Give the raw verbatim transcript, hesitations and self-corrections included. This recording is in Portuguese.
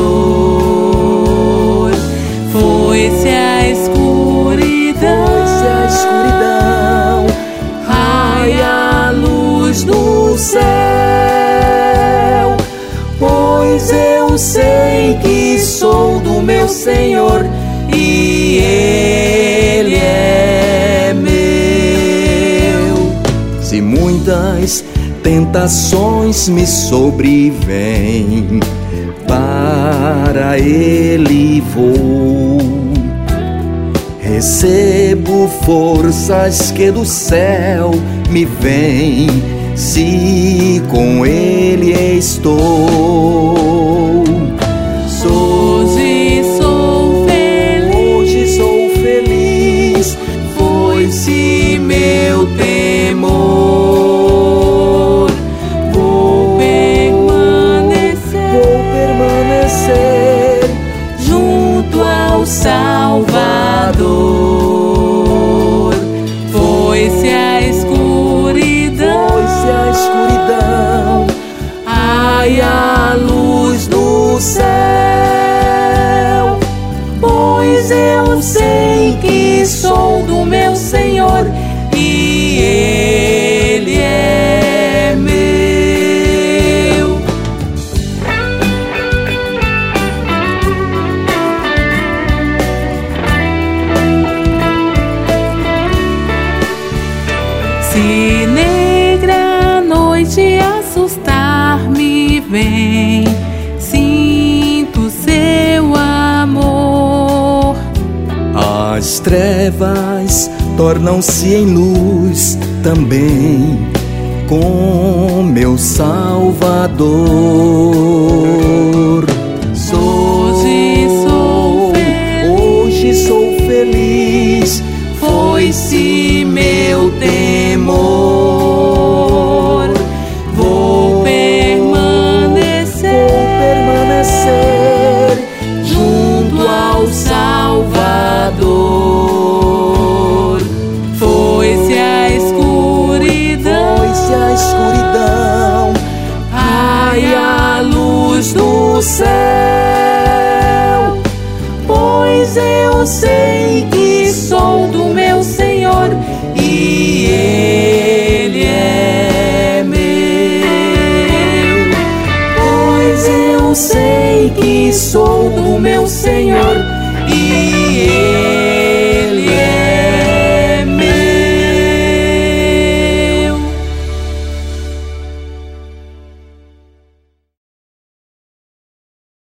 Foi-se a escuridão, Foi-se a escuridão, raia a luz do céu. pois eu sei que sou do meu Senhor e Ele é meu. Se muitas tentações me sobrevêm, para Ele vou. Recebo forças que do céu me vêm, se com Ele estou. Hoje sou feliz, Hoje sou feliz, foi-se meu temor. Vou permanecer, vou permanecer junto ao Salvador. Foi-se a escuridão, Foi-se a escuridão, ai a luz do céu. Pois eu sei que sou do meu Senhor e Ele é meu. Se negra noite assustar-me vem, sinto seu amor. as trevas tornam-se em luz também com meu Salvador. Hoje sou feliz, hoje sou feliz, foi-se meu temor. Vou permanecer, vou permanecer junto ao Salvador. Foi-se a escuridão, Foi-se a escuridão, ai a luz do céu. Pois eu sei que sou do meu Senhor e Ele é meu. Pois eu sei que sou do meu Senhor e